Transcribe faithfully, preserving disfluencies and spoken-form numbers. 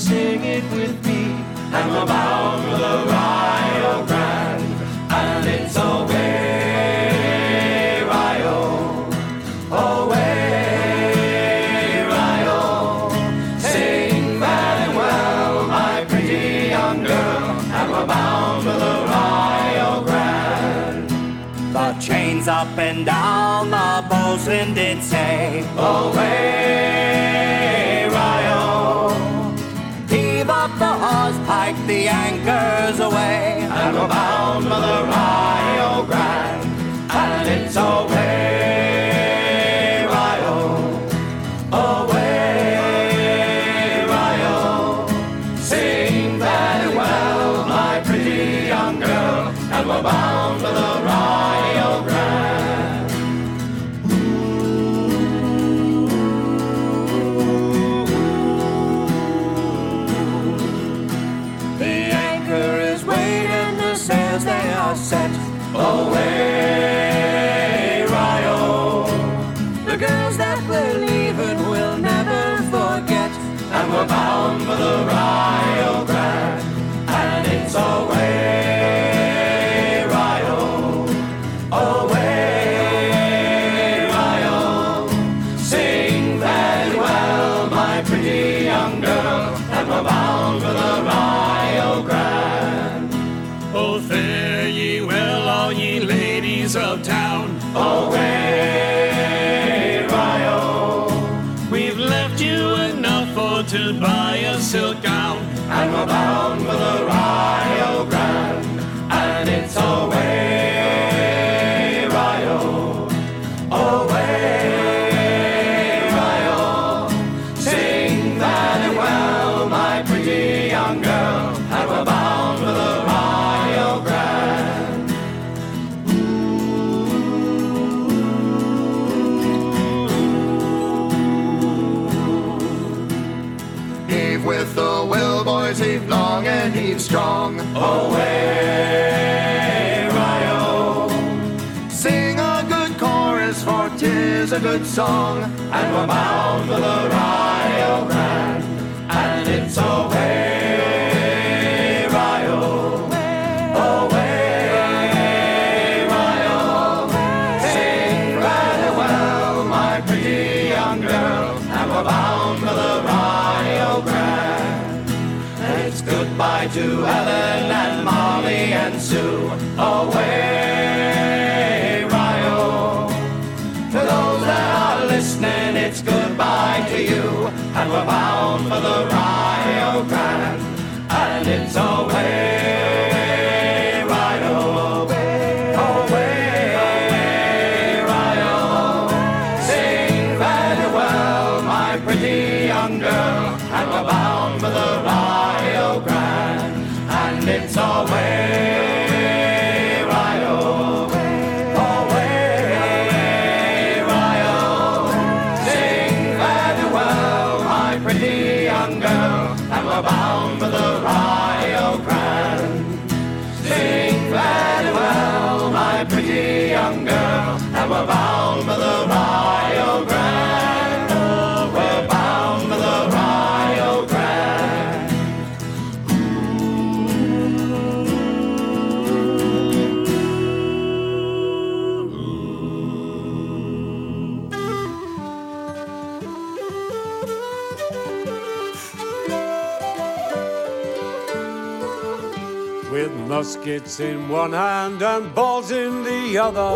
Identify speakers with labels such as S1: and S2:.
S1: sing it with me. And we're bound for the Rio Grande, and it's away, Rio, away, Rio. Sing very well, my pretty young girl, and we're bound for the Rio Grande.
S2: The chains up and down, the bosun did say,
S1: away, Rio.
S2: Heave up the hawse pike, the anchors away,
S1: and we're bound for the Rio Grande, and it's away, Rio, away, Rio. Sing very well, my pretty young girl, and we're bound for the Rio Grande.
S2: the anchor is weighed and the sails they are set.
S1: Away, Rio.
S2: The girls that we're leaving will never forget.
S1: And we're bound for the Rio Grande, and it's away, Rio, away, Rio. Sing very well, my pretty young girl, and we're bound for the Rio Grande.
S3: Oh, fare ye well, all ye ladies of town.
S1: Away, Rio.
S3: We've left you enough for to buy a silk gown.
S1: And we're bound for the Rio Grande, and it's away, Rio, away, Rio. Sing very well, my pretty young girl, and we're bound for the Rio Grande.
S4: Heave with the will, boys, heave long and heave strong.
S1: Away, Rio.
S4: Sing a good chorus, for 'tis a good song.
S1: And we're bound for the Rio Grande, and it's away, Rio, away, Rio. Sing very well, my pretty young girl, and we're bound for the Rio Grande. And it's goodbye to Helen and Molly and Sue. Away, Rio. To those that are listening, it's goodbye to you. And we're bound for the Rio Grande, and it's away, Rio, away, Rio. Sing very well, my pretty young girl, and we're bound for the Rio Grande, and it's away, Rio, away, Rio. Sing very well, my pretty young girl, and we're bound for the Rio Grande. Sing very well, my pretty young girl, and we're bound for the Rio Grande. We're bound for the Rio Grande.
S5: With muskets in one hand and balls in the other,